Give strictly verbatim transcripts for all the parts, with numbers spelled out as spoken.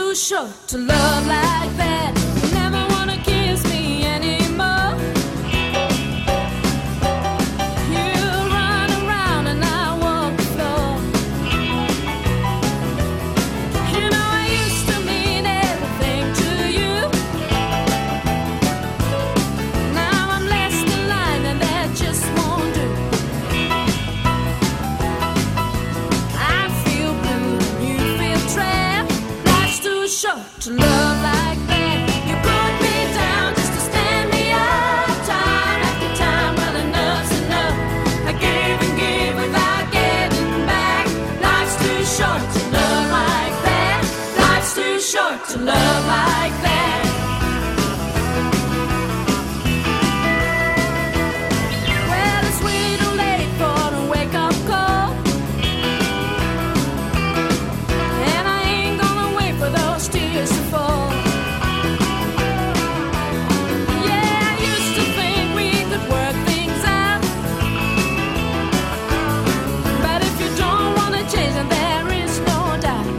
too short to love like that. You never wanna kiss me anymore. You run around and I walk the floor. You know I used to mean everything to you. Now I'm less than line and that just won't do. I feel blue and you feel trapped. Life's too short to love like that. You put me down just to stand me up. Time after time, well enough's enough. I give and give without getting back. Life's too short to love like that. Life's too short to love like that. Well, it's way too late for the wake-up call, and I ain't gonna wait for those tears to fall. Yeah, I used to think we could work things out, but if you don't wanna change, then there is no doubt.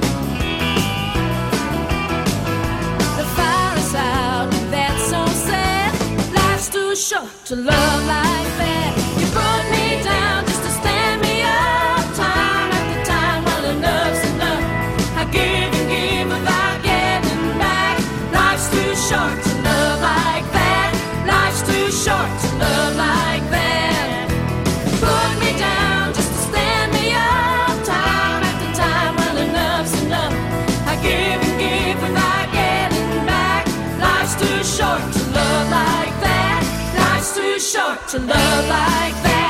The fire is out, and that's so sad. Life's too short to love like that. You put me down just to stand me up. Time after time, well enough's enough. I give and give without getting back. Life's too short to love like that. Life's too short to love like that. Put me down just to stand me up. Time after time, well enough's enough. I give and give without getting back. Life's too short to love like that. Life's too short to love like that.